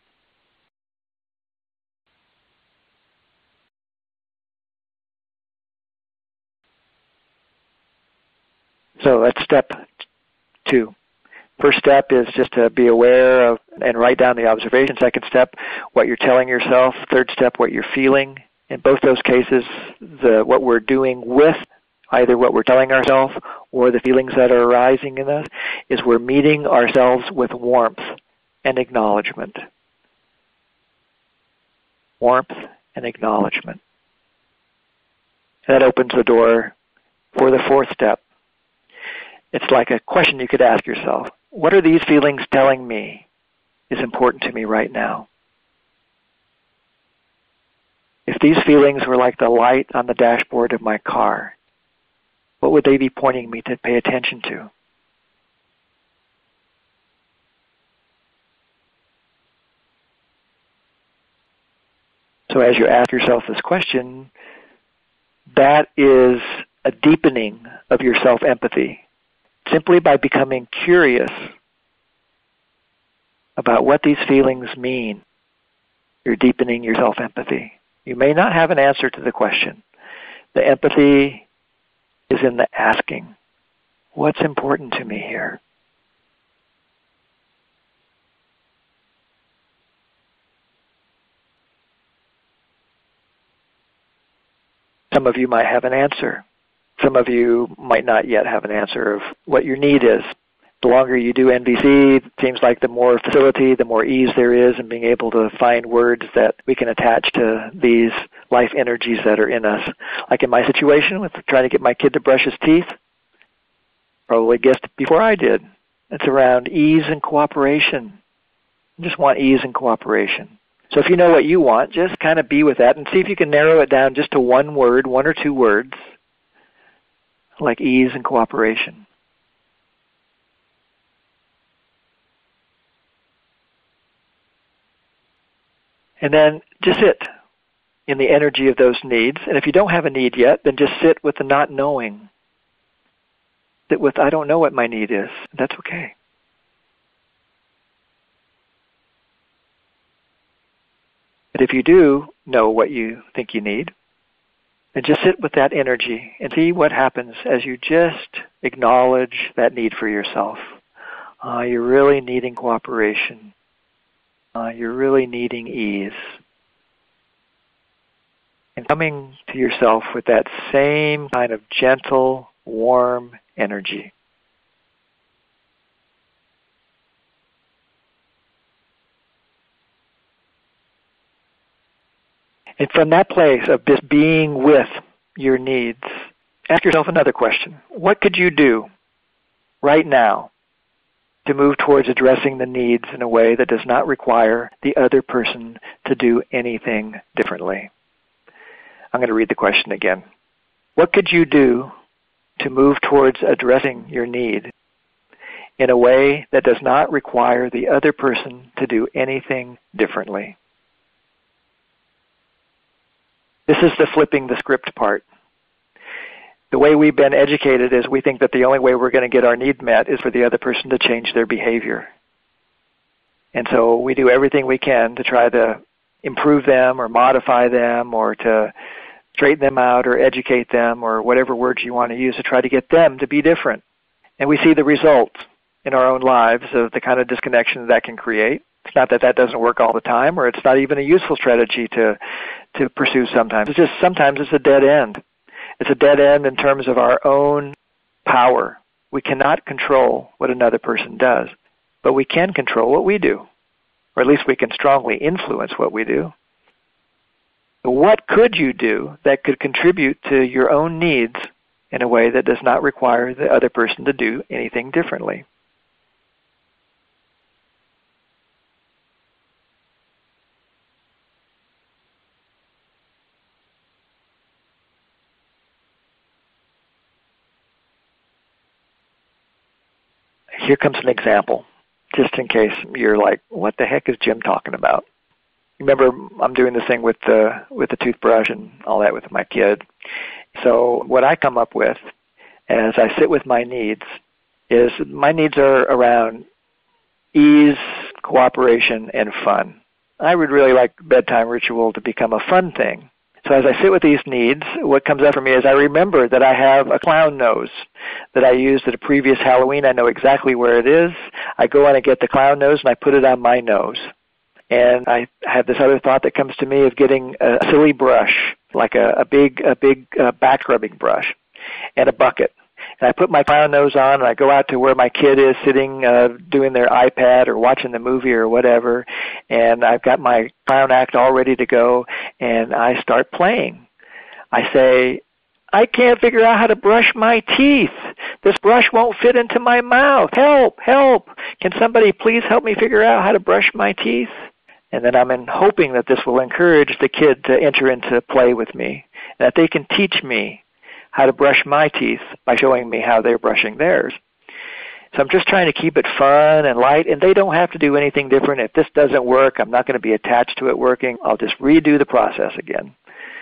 So that's step 2. First step is just to be aware of and write down the observation. Second step, what you're telling yourself. Third step, what you're feeling. In both those cases, what we're doing with either what we're telling ourselves or the feelings that are arising in us is we're meeting ourselves with warmth and acknowledgement. Warmth and acknowledgement. That opens the door for the fourth step. It's like a question you could ask yourself. What are these feelings telling me is important to me right now? If these feelings were like the light on the dashboard of my car, what would they be pointing me to pay attention to? So as you ask yourself this question, that is a deepening of your self-empathy simply by becoming curious about what these feelings mean. You're deepening your self-empathy. You may not have an answer to the question. The empathy is in the asking. What's important to me here? Some of you might have an answer. Some of you might not yet have an answer of what your need is. The longer you do NVC, it seems like the more facility, the more ease there is in being able to find words that we can attach to these life energies that are in us. Like in my situation with trying to get my kid to brush his teeth, probably guessed before I did. It's around ease and cooperation. I just want ease and cooperation. So if you know what you want, just kind of be with that and see if you can narrow it down just to one word, one or two words, like ease and cooperation. And then just sit in the energy of those needs. And if you don't have a need yet, then just sit with the not knowing. Sit with, I don't know what my need is. That's okay. But if you do know what you think you need, then just sit with that energy and see what happens as you just acknowledge that need for yourself. You're really needing cooperation. You're really needing ease. And coming to yourself with that same kind of gentle, warm energy. And from that place of just being with your needs, ask yourself another question. What could you do right now to move towards addressing the needs in a way that does not require the other person to do anything differently? I'm going to read the question again. What could you do to move towards addressing your need in a way that does not require the other person to do anything differently? This is the flipping the script part. The way we've been educated is we think that the only way we're going to get our need met is for the other person to change their behavior. And so we do everything we can to try to improve them or modify them or to straighten them out or educate them or whatever words you want to use to try to get them to be different. And we see the results in our own lives of the kind of disconnection that can create. It's not that that doesn't work all the time, or it's not even a useful strategy to pursue sometimes. It's just sometimes it's a dead end. It's a dead end in terms of our own power. We cannot control what another person does, but we can control what we do, or at least we can strongly influence what we do. What could you do that could contribute to your own needs in a way that does not require the other person to do anything differently? Here comes an example, just in case you're like, what the heck is Jim talking about? Remember, I'm doing this thing with the toothbrush and all that with my kid. So what I come up with as I sit with my needs is my needs are around ease, cooperation, and fun. I would really like bedtime ritual to become a fun thing. So as I sit with these needs, what comes up for me is I remember that I have a clown nose that I used at a previous Halloween. I know exactly where it is. I go and I get the clown nose and I put it on my nose. And I have this other thought that comes to me of getting a silly brush, like a big back rubbing brush, and a bucket. And I put my clown nose on, and I go out to where my kid is sitting doing their iPad or watching the movie or whatever, and I've got my clown act all ready to go, and I start playing. I say, I can't figure out how to brush my teeth. This brush won't fit into my mouth. Help, help. Can somebody please help me figure out how to brush my teeth? And then I'm hoping that this will encourage the kid to enter into play with me, and that they can teach me how to brush my teeth by showing me how they're brushing theirs. So I'm just trying to keep it fun and light, and they don't have to do anything different. If this doesn't work, I'm not going to be attached to it working. I'll just redo the process again.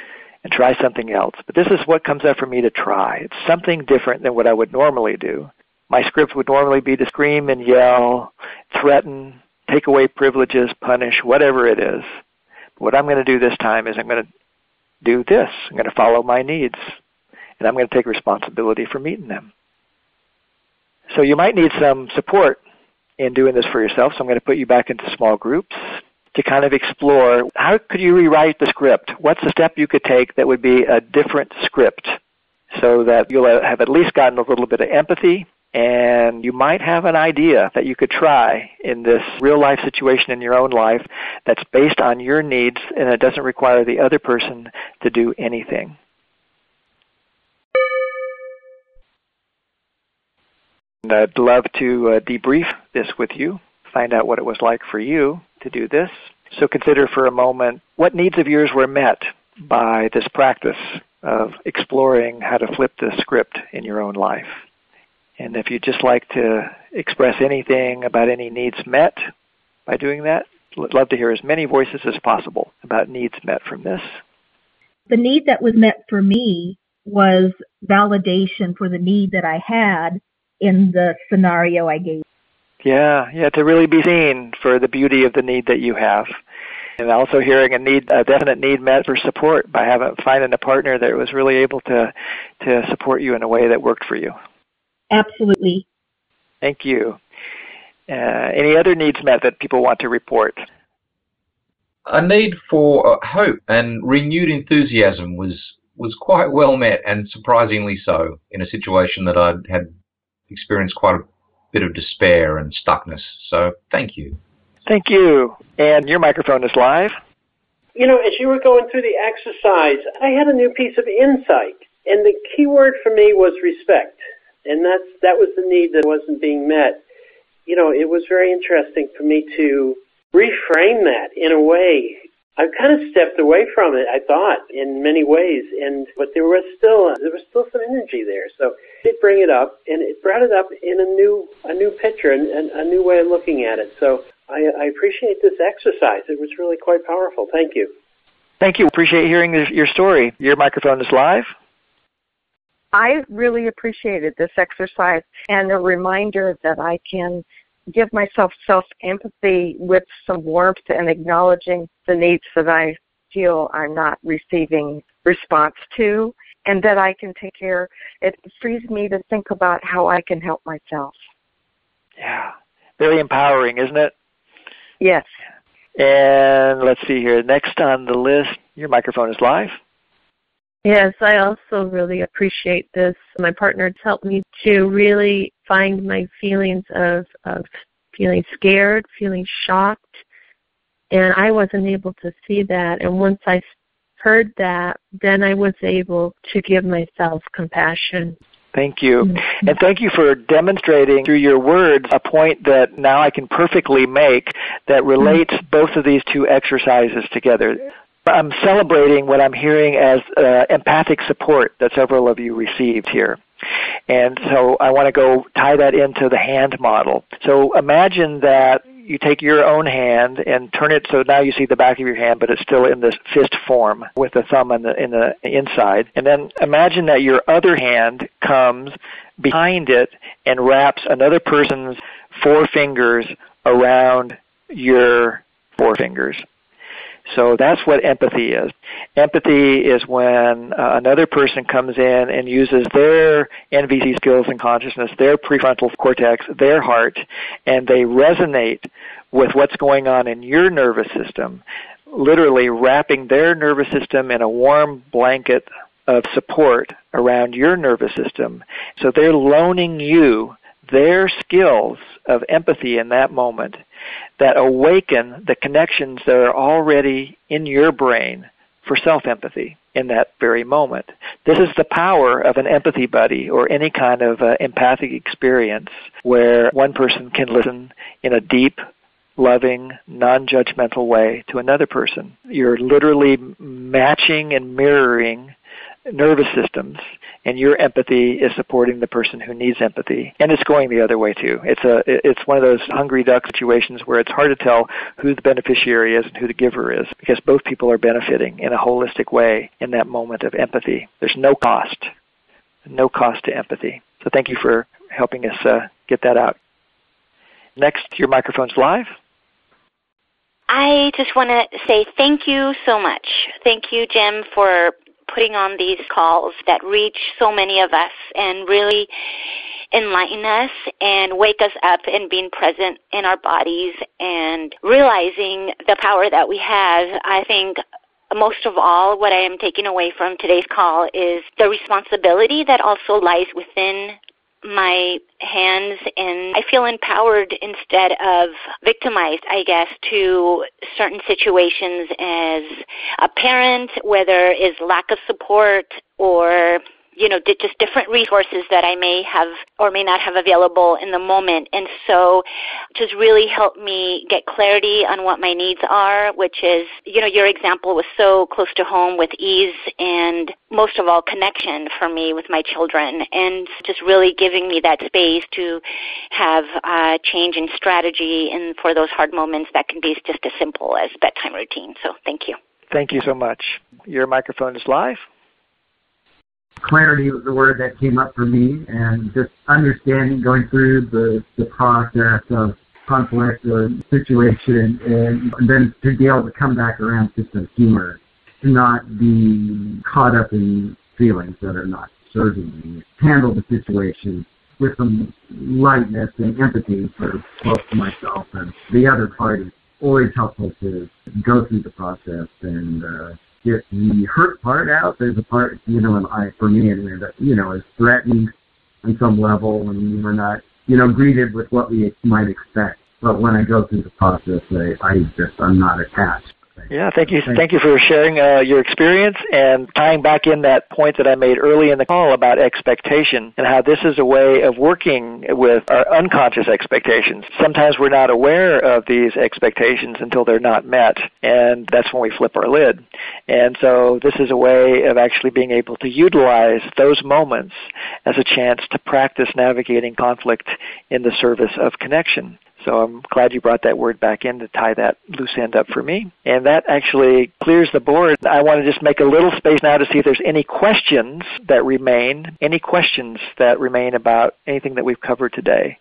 and try something else. But this is what comes up for me to try. It's something different than what I would normally do. My script would normally be to scream and yell, threaten, take away privileges, punish, whatever it is. But what I'm going to do this time is I'm going to do this. I'm going to follow my needs, and I'm going to take responsibility for meeting them. So you might need some support in doing this for yourself, so I'm going to put you back into small groups to kind of explore how could you rewrite the script? What's the step you could take that would be a different script so that you'll have at least gotten a little bit of empathy, and you might have an idea that you could try in this real-life situation in your own life that's based on your needs, and it doesn't require the other person to do anything. And I'd love to debrief this with you, find out what it was like for you to do this. So consider for a moment what needs of yours were met by this practice of exploring how to flip the script in your own life. And if you'd just like to express anything about any needs met by doing that, I'd love to hear as many voices as possible about needs met from this. The need that was met for me was validation for the need that I had in the scenario I gave. Yeah, to really be seen for the beauty of the need that you have. And also hearing a definite need met for support by finding a partner that was really able to support you in a way that worked for you. Absolutely. Thank you. Any other needs met that people want to report? A need for hope and renewed enthusiasm was quite well met, and surprisingly so, in a situation that I had experienced quite a bit of despair and stuckness. So thank you. Thank you. And your microphone is live. You know, as you were going through the exercise, I had a new piece of insight, and the key word for me was respect. And that was the need that wasn't being met. You know, it was very interesting for me to reframe that in a way. I kind of stepped away from it, I thought, in many ways, but there was still some energy there. So it bring it up, and it brought it up in a new picture and a new way of looking at it. So I appreciate this exercise. It was really quite powerful. Thank you. Thank you. Appreciate hearing your story. Your microphone is live. I really appreciated this exercise and a reminder that I can give myself self-empathy with some warmth and acknowledging the needs that I feel I'm not receiving response to, and that I can take care. It frees me to think about how I can help myself. Yeah. Very empowering, isn't it? Yes. And let's see here. Next on the list, your microphone is live. Yes, I also really appreciate this. My partner has helped me to really find my feelings of feeling scared, feeling shocked, and I wasn't able to see that. And once I heard that, then I was able to give myself compassion. Thank you. Mm-hmm. And thank you for demonstrating through your words a point that now I can perfectly make that relates both of these two exercises together. I'm celebrating what I'm hearing as empathic support that several of you received here. And so I want to go tie that into the hand model. So imagine that you take your own hand and turn it so now you see the back of your hand, but it's still in this fist form with the thumb in the inside. And then imagine that your other hand comes behind it and wraps another person's forefingers around your forefingers. So that's what empathy is. Empathy is when another person comes in and uses their NVC skills and consciousness, their prefrontal cortex, their heart, and they resonate with what's going on in your nervous system, literally wrapping their nervous system in a warm blanket of support around your nervous system. So they're loaning you their skills of empathy in that moment that awaken the connections that are already in your brain for self-empathy in that very moment. This is the power of an empathy buddy or any kind of empathic experience where one person can listen in a deep, loving, non-judgmental way to another person. You're literally matching and mirroring nervous systems, and your empathy is supporting the person who needs empathy. And it's going the other way too. It's one of those hungry duck situations where it's hard to tell who the beneficiary is and who the giver is, because both people are benefiting in a holistic way in that moment of empathy. There's no cost to empathy. So thank you for helping us get that out. Next, your microphone's live. I just want to say thank you so much. Thank you, Jim, for putting on these calls that reach so many of us and really enlighten us and wake us up and being present in our bodies and realizing the power that we have. I think most of all, what I am taking away from today's call is the responsibility that also lies within my hands, and I feel empowered instead of victimized, I guess, to certain situations as a parent, whether it's lack of support or just different resources that I may have or may not have available in the moment. And so just really helped me get clarity on what my needs are, which is, your example was so close to home with ease and most of all connection for me with my children, and just really giving me that space to have a change in strategy and for those hard moments that can be just as simple as bedtime routine. So thank you. Thank you so much. Your microphone is live. Clarity was the word that came up for me, and just understanding, going through the process of conflict or situation, and then to be able to come back around to some humor, to not be caught up in feelings that are not serving me. Handle the situation with some lightness and empathy for both myself and the other party. Always helpful to go through the process and get the hurt part out. There's a part, for me anyway, that, is threatened on some level, and we're not, greeted with what we might expect. But when I go through the process, I'm not attached. Yeah, thank you. Thank you for sharing your experience and tying back in that point that I made early in the call about expectation and how this is a way of working with our unconscious expectations. Sometimes we're not aware of these expectations until they're not met, and that's when we flip our lid. And so this is a way of actually being able to utilize those moments as a chance to practice navigating conflict in the service of connection. So I'm glad you brought that word back in to tie that loose end up for me. And that actually clears the board. I want to just make a little space now to see if there's any questions that remain about anything that we've covered today.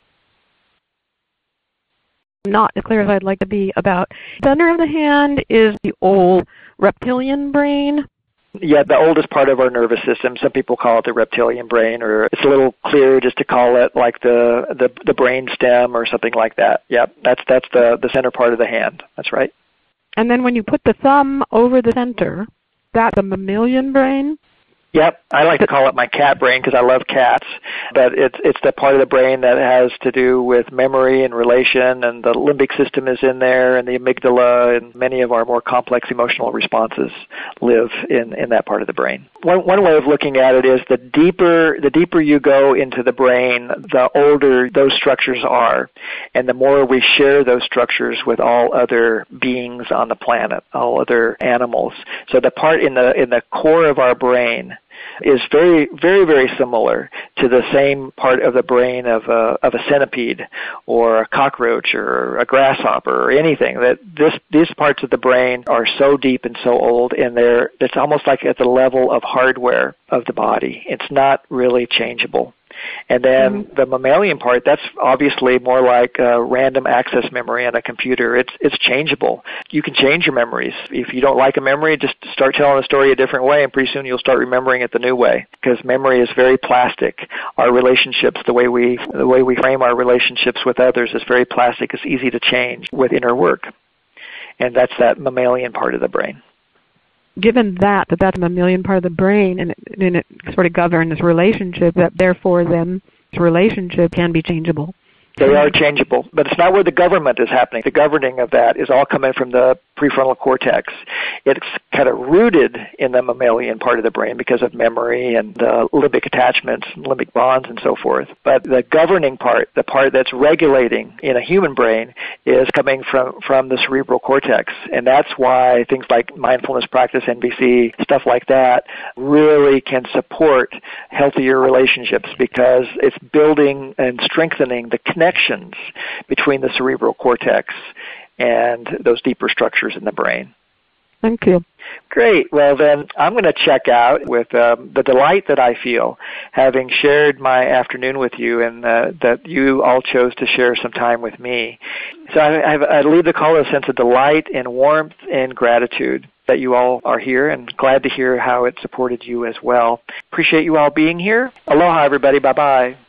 Not as clear as I'd like to be about. The center of the hand is the old reptilian brain. Yeah, the oldest part of our nervous system. Some people call it the reptilian brain, or it's a little clearer just to call it like the brain stem or something like that. Yeah, that's the center part of the hand. That's right. And then when you put the thumb over the center, that's the mammalian brain? Yep, I like to call it my cat brain because I love cats, but it's the part of the brain that has to do with memory and relation, and the limbic system is in there, and the amygdala, and many of our more complex emotional responses live in that part of the brain. One way of looking at it is the deeper you go into the brain, the older those structures are, and the more we share those structures with all other beings on the planet, all other animals. So the part in the core of our brain is very, very, very similar to the same part of the brain of a centipede or a cockroach or a grasshopper or anything. That these parts of the brain are so deep and so old, and it's almost like at the level of hardware of the body. It's not really changeable. And then the mammalian part, that's obviously more like random access memory on a computer. It's changeable. You can change your memories. If you don't like a memory, just start telling the story a different way, and pretty soon you'll start remembering it the new way, because memory is very plastic. Our relationships, the way we frame our relationships with others is very plastic. It's easy to change with inner work. And that's that mammalian part of the brain. Given that's a mammalian part of the brain, and it sort of governs relationship, that therefore then this relationship can be changeable. They are changeable, but it's not where the government is happening. The governing of that is all coming from the prefrontal cortex. It's kind of rooted in the mammalian part of the brain because of memory and limbic attachments, limbic bonds, and so forth. But the governing part, the part that's regulating in a human brain, is coming from the cerebral cortex. And that's why things like mindfulness practice, NVC, stuff like that, really can support healthier relationships because it's building and strengthening the connections between the cerebral cortex and those deeper structures in the brain. Thank you. Great. Well, then I'm going to check out with the delight that I feel having shared my afternoon with you and that you all chose to share some time with me. So I leave the call with a sense of delight and warmth and gratitude that you all are here, and glad to hear how it supported you as well. Appreciate you all being here. Aloha, everybody. Bye-bye.